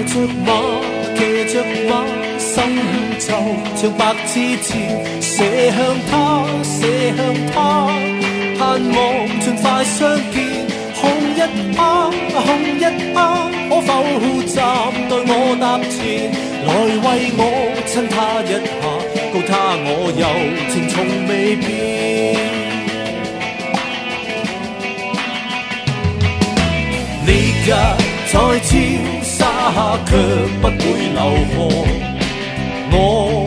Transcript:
着马，騎着马，心就像白纸条，射向他，射向他，盼望盡快相見。紅日啊，紅日啊，可否站待我踏前，來為我親他一下，告他我柔情從未變。你若在潮沙卻不會流汗，我